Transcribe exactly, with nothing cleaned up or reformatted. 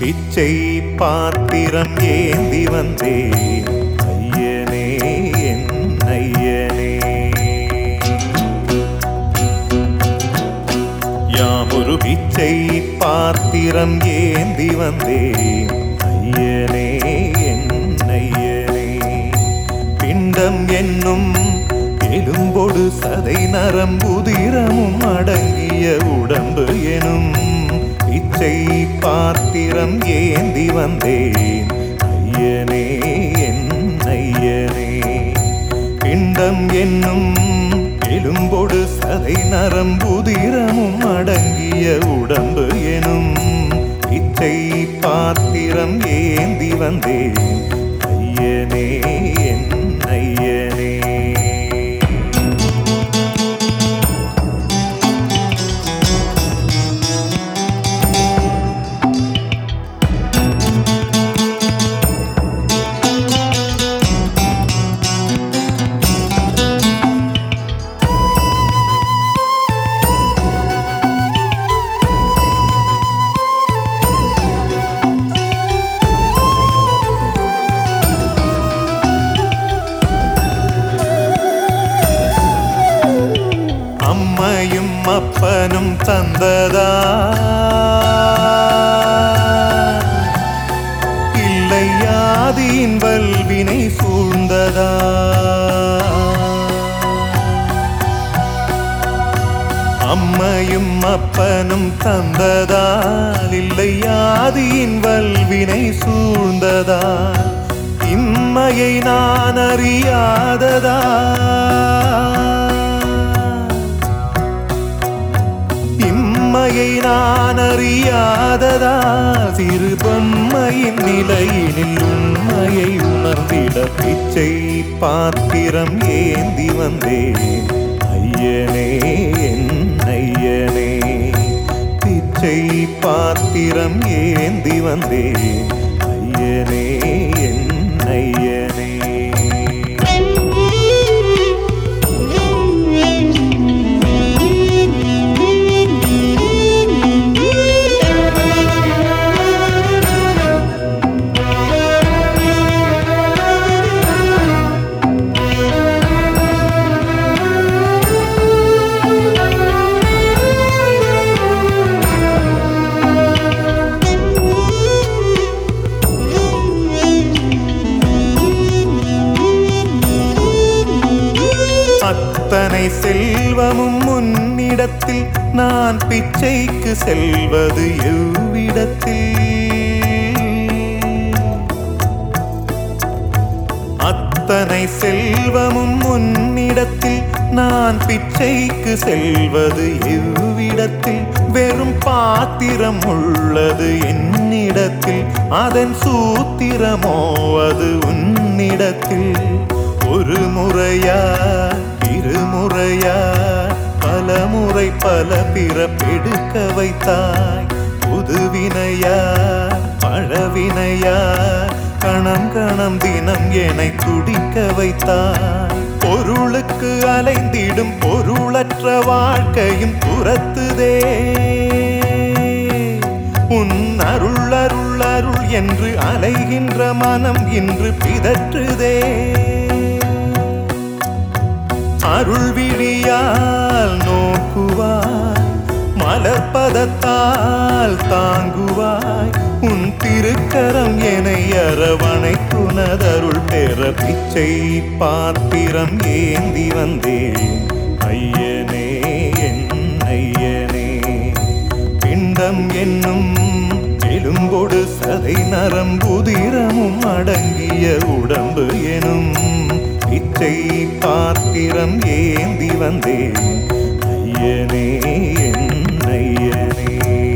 பிச்சை பாத்திரம் ஏந்தி வந்தேன் ஐயனே என் ஐயனே. யாமொரு பிச்சை பாத்திரம் ஏந்தி வந்தேன் ஐயனே என் ஐயனே. பிண்டம் என்னும் எலும்பொடு சதை நரம்புதிரமும் அடங்கிய உடம்பு எனும் பிச்சை பாத்திரம் ஏந்தி வந்தேன் ஐயனே என் ஐயனே. பிண்டம் என்னும் எலும்பொடு சதை நரம்புதிரமும் அடங்கிய உடம்பு எனும் பிச்சை பாத்திரம் ஏந்தி வந்தேன் ஐயனே என் ஐயனே. அம்மையும் அப்பனும் தந்ததா இல்லை ஆதியின் வல்வினை சூழ்ந்ததா. அம்மையும் அப்பனும் தந்ததால் இல்லை ஆதியின் வல்வினை சூழ்ந்ததா. இம்மையை நான் அறியாததா இம்மையை நான் அறியாததா. சிறு பொம்மையின் நிலையினில் உண்மையை உணர்ந்திட பிச்சை பாத்திரம் ஏந்தி வந்தேன் ஐயனே என் ஐயனே. பிச்சை பாத்திரம் ஏந்தி வந்தேன் ஐயனே என் ஐயனே. அத்தனை செல்வமும் முன்னிடத்தில் நான் பிச்சைக்கு செல்வது எவ்விடத்தில். அத்தனை செல்வமும் முன்னிடத்தில் நான் பிச்சைக்கு செல்வது எவ்விடத்தில். வெறும் பாத்திரம் உள்ளது என்னிடத்தில், அதன் சூத்திரமோ அது உன்னிடத்தில். ஒரு முறையா இருமுறையா பல முறை பல பிறப்பெடுக்க வைத்தாய். புதுவினையா பழவினையா கணம் கணம் தினம் என்னை துடிக்க வைத்தாய். பொருளுக்கு அலைந்திடும் பொருளற்ற வாழ்க்கையும் துரத்துதே. உன் அருள் அருள் அருள் என்று அலைகின்ற மனம் இன்று பிதற்றுதே. அருள் விழியால் நோக்குவாய், மலர்பதத்தால் தாங்குவாய். உன் திருக்கரம் என்னை அரவணைத்துனதருள் பெற பிச்சை பாத்திரம் ஏந்தி வந்தேன் ஐயனே என் ஐயனே. பிண்டம் என்னும் எலும்பொடு சதை நரம்புதிரமும் அடங்கிய உடம்பு எனும் பிச்சை பாத்திரம் ஏந்தி வந்தேன் ஐயனே என் ஐயனே.